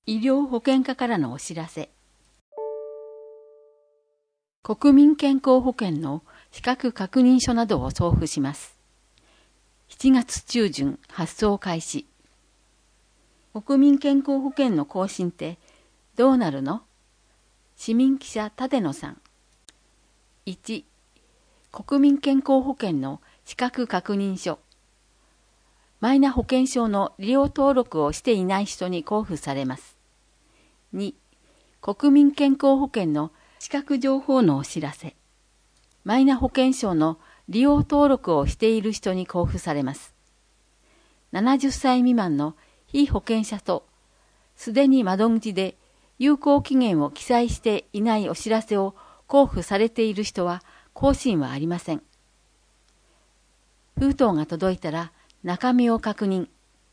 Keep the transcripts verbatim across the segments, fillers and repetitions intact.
医療保険課からのお知らせ。国民健康保険の資格確認書などを送付します。しちがつ中旬発送開始。国民健康保険の更新ってどうなるの？市民記者立野さん。いち、国民健康保険の資格確認書。マイナ保険証の利用登録をしていない人に交付されます。に、国民健康保険の資格情報のお知らせ。マイナ保険証の利用登録をしている人に交付されます。ななじゅっさい未満の被保険者と、すでに窓口で有効期限を記載していないお知らせを交付されている人は更新はありません。封筒が届いたら中身を確認。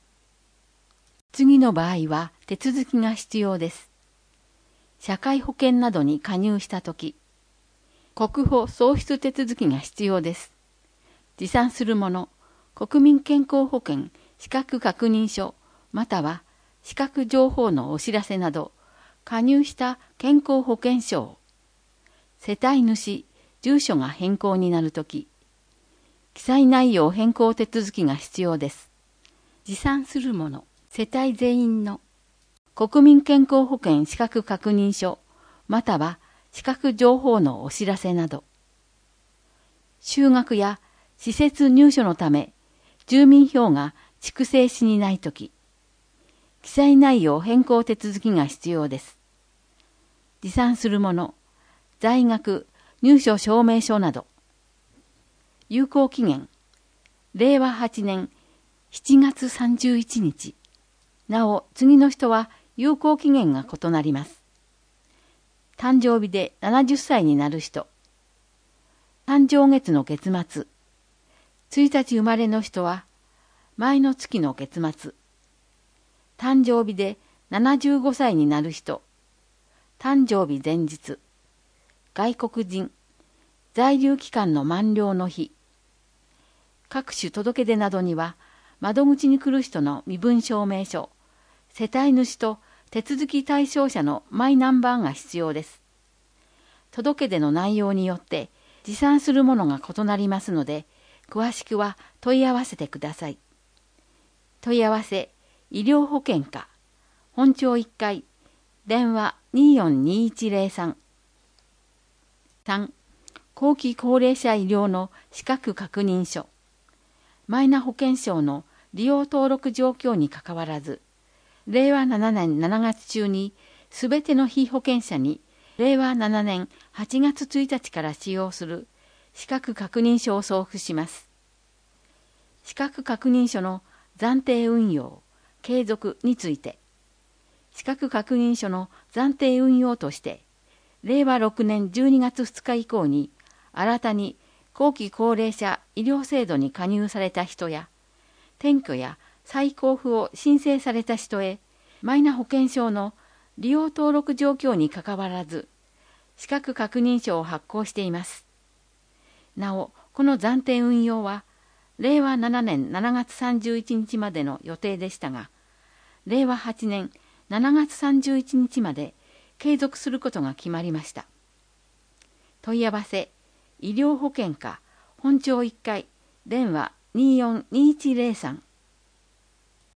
次の場合は手続きが必要です。社会保険などに加入したとき、国保創出手続きが必要です。持参するもの、国民健康保険資格確認書、または資格情報のお知らせなど、加入した健康保険証、世帯主、住所が変更になるとき、記載内容変更手続きが必要です。持参するもの、世帯全員の国民健康保険資格確認書、または資格情報のお知らせなど。就学や施設入所のため、住民票が蓄積しにないとき、記載内容変更手続きが必要です。持参するもの、在学、入所証明書など。有効期限、れいわはちねんしちがつさんじゅういちにち。なお、次の人は有効期限が異なります。誕生日でななじゅっさいになる人。誕生月の月末。ついたち生まれの人は、前の月の月末。誕生日でななじゅうごさいになる人。誕生日前日。外国人。在留期間の満了の日。各種届け出などには、窓口に来る人の身分証明書、世帯主と手続き対象者のマイナンバーが必要です。届け出の内容によって持参するものが異なりますので、詳しくは問い合わせてください。問い合わせ、医療保険課、本庁いっかい、電話にーよんにーいちぜろさん。さん、後期高齢者医療の資格確認書。マイナ保険証の利用登録状況にかかわらず、れいわななねんしちがつ中にすべての被保険者にれいわななねんはちがつついたちから使用する資格確認書を送付します。資格確認書の暫定運用、継続について、資格確認書の暫定運用として、れいわろくねんじゅうにがつふつか以降に新たに後期高齢者医療制度に加入された人や、転居や再交付を申請された人へ、マイナ保険証の利用登録状況にかかわらず、資格確認書を発行しています。なお、この暫定運用は、れいわななねんしちがつさんじゅういちにちまでの予定でしたが、れいわはちねんしちがつさんじゅういちにちまで継続することが決まりました。問い合わせ、医療保険課、本庁いっかい、電話にーよんにーいちぜろさん。